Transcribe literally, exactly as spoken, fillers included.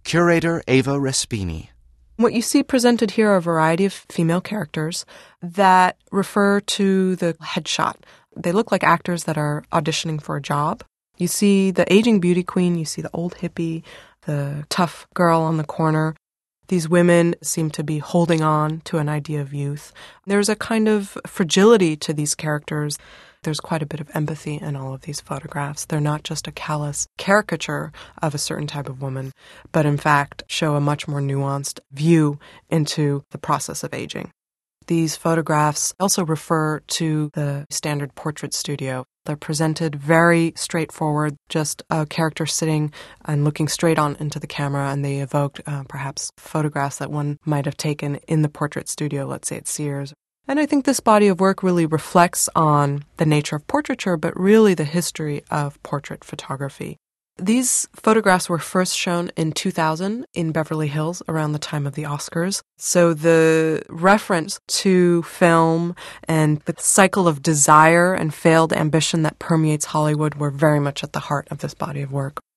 Curator Ava Respini. What you see presented here are a variety of female characters that refer to the headshot. They look like actors that are auditioning for a job. You see the aging beauty queen, you see the old hippie, the tough girl on the corner. These women seem to be holding on to an idea of youth. There's a kind of fragility to these characters. There's quite a bit of empathy in all of these photographs. They're not just a callous caricature of a certain type of woman, but in fact show a much more nuanced view into the process of aging. These photographs also refer to the standard portrait studio. They're presented very straightforward, just a character sitting and looking straight on into the camera, and they evoked uh, perhaps photographs that one might have taken in the portrait studio, let's say at Sears. And I think this body of work really reflects on the nature of portraiture, but really the history of portrait photography. These photographs were first shown in two thousand in Beverly Hills around the time of the Oscars. So the reference to film and the cycle of desire and failed ambition that permeates Hollywood were very much at the heart of this body of work.